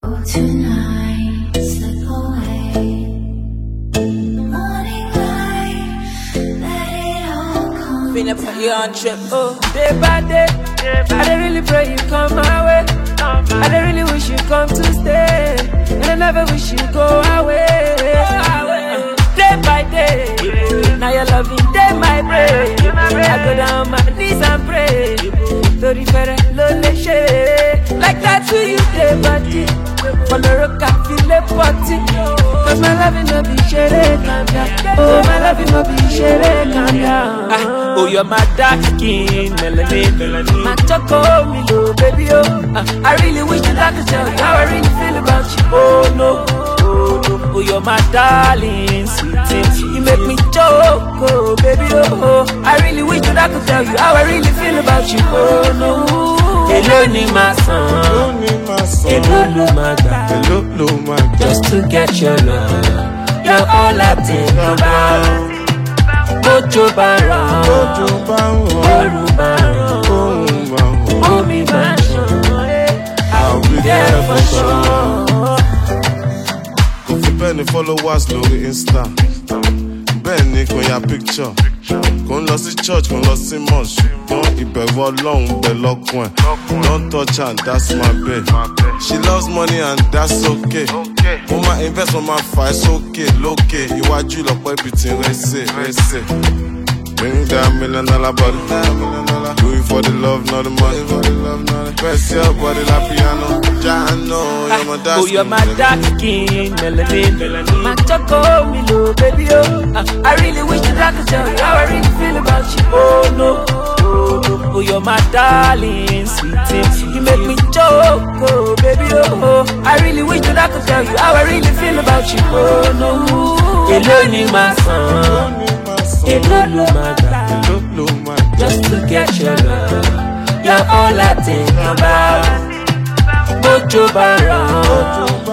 Tonight, slip away. Morning light, let it all come. Finna put you on trip, day by day. I don't really pray you come my way. I don't really wish you come to stay, and I never wish you go away. Day by day, now you're loving day my brain. I go down my knees and pray. Tori fere lole share, like that to you day by day. For the rock I feel a party, 'cause my loving no be share, calm down. Oh, my loving no be share, calm down. Oh, you're my dark skin, melanin. My choco, me low, baby, I really wish that I could tell you how I really feel about you. Oh, no, oh, no. Oh, you're my darling, sweetie. You make me choke, oh, baby, I really wish that I could tell you how I really feel about you. Oh, no. Hello, ni my son. Hello, my God. Just to get your love, you're all I think about. Ojo Baron, Omi Mansion, I'll be there for sure. If you penny followers, no Insta. Benny, con ya picture. Con lọ sí church, con lọ sí mosque. Don't ìbẹ̀rù Ọlọ́run bẹ̀ lọ́kùn ẹ̀. Don't touch her, that's my babe. She loves money and that's okay. Mo ma invest, mo ma fà it's okay. Lókè, iwájú lọ́pọ̀ ibi tí ń rẹ́sẹ̀. Bring that $1 million body. Do it for the love, not the money. Press your body like piano. You're my dark skin. Oh, you're my dark skin, melanin. My choco, me low, baby, I really wish that I could tell you how I really feel about you. Oh, no. Oh, you're my darling, sweetie. You make me choke, oh, baby, I really wish that I could tell you how I really feel about you. Oh, no. Hello, ni my son. Hello, my God. Just to get your love, you're all I think about. Ojo Baron.